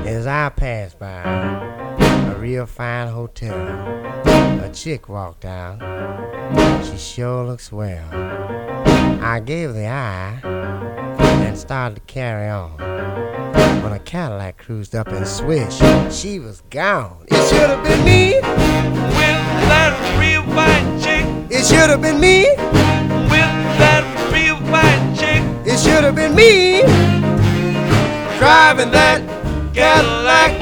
As I passed by a real fine hotel, a chick walked out. She sure looks swell. I gave the eye and started to carry on, when a Cadillac cruised up and swish, she was gone. It should have been me with that real fine chick. It should have been me with that real fine chick. It should have been me driving that Cadillac.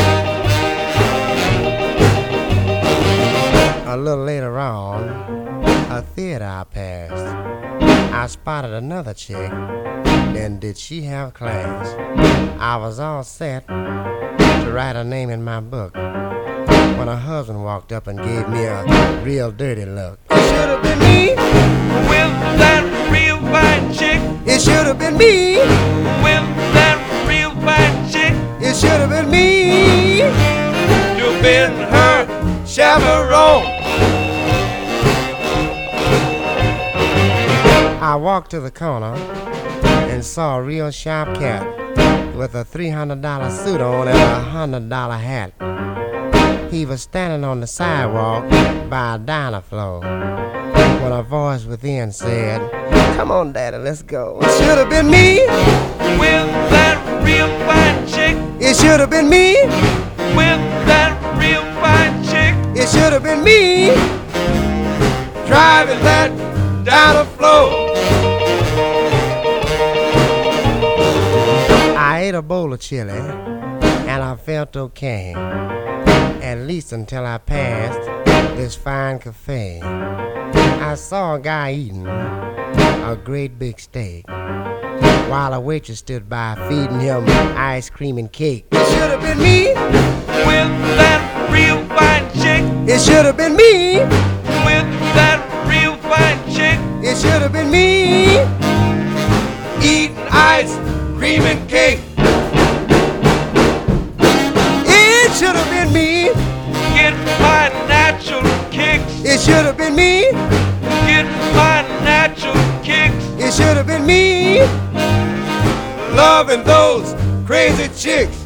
A little later on, a theater I passed, I spotted another chick. Then did she have class? I was all set to write her name in my book when her husband walked up and gave me a real dirty look. It should have been me with that real fine chick. It should have been me with that real fine chick. It should have been me. You've been her chaperone. I walked to the corner and saw a real sharp cat with a $300 suit on and a $100 hat. He was standing on the sidewalk by a diner floor when a voice within said, "Come on, Daddy, let's go." It should have been me with that real fine chick. It should have been me with that real fine chick. It should have been me driving that diner floor. I ate a bowl of chili and I felt okay, at least until I passed this fine cafe. I saw a guy eating a great big steak while a waitress stood by feeding him ice cream and cake. It should have been me with that real fine chick. It should have been me with that real fine chick. It should have been me eating ice cream and cake. It should have been me getting my natural kicks. It should have been me getting my natural kicks. It should have been me loving those crazy chicks.